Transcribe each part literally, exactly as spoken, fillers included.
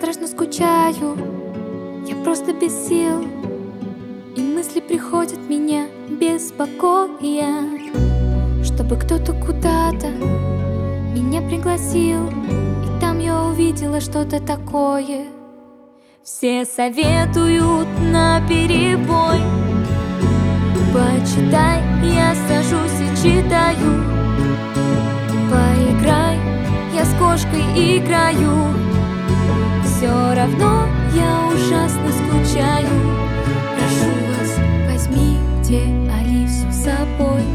страшно скучаю, я просто без сил, и мысли приходят меня беспокоя, чтобы кто-то куда-то меня пригласил, и там я увидела что-то такое. Все советуют наперебой: почитай, я сажусь и читаю. Поиграй, я с кошкой играю. Все равно я ужасно скучаю. Прошу вас, возьмите Алису с собой.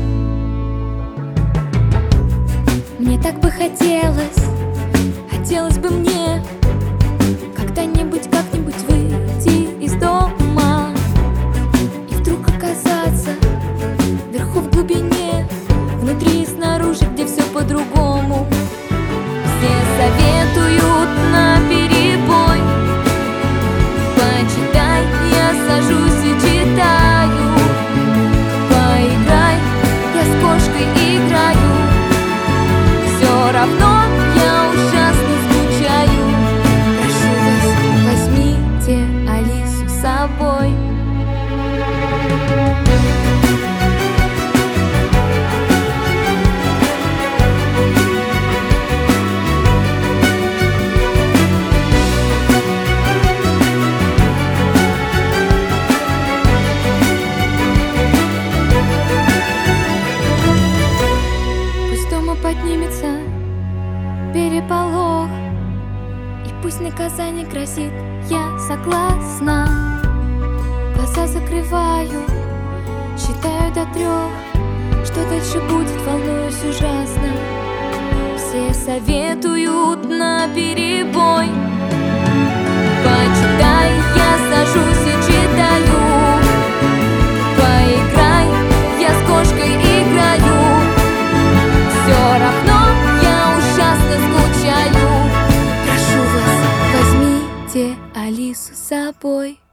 Мне так бы хотелось, хотелось бы мне когда-нибудь, как-нибудь выйти из дома и вдруг оказаться вверху в глубине, внутри и снаружи, где все по-другому. Все советуют наперебой: почитай, я сажусь и читаю. Поиграй, я с кошкой играю. Все равно я ужасно скучаю. Прошу вас, возьмите Алису с собой. Поднимется переполох, и пусть наказание грозит, я согласна. Глаза закрываю, считаю до трех. Что дальше будет, волнуюсь ужасно. Все советуют наперебой: почитай, я сажусь и читаю. Поиграй, я с кошкой играю. Все равно я ужасно скучаю. Прошу вас, возьмите Алису с собой.